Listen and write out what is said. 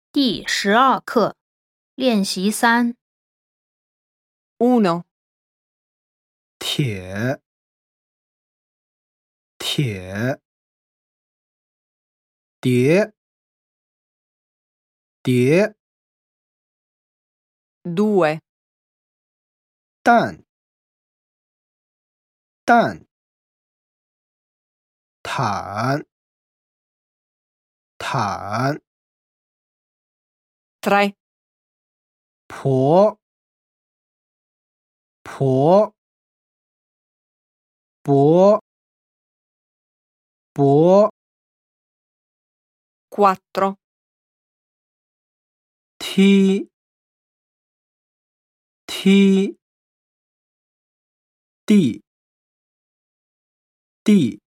第12课练习3 1. 铁碟碟 2. 蛋毯 3. 婆伯 4. 梯地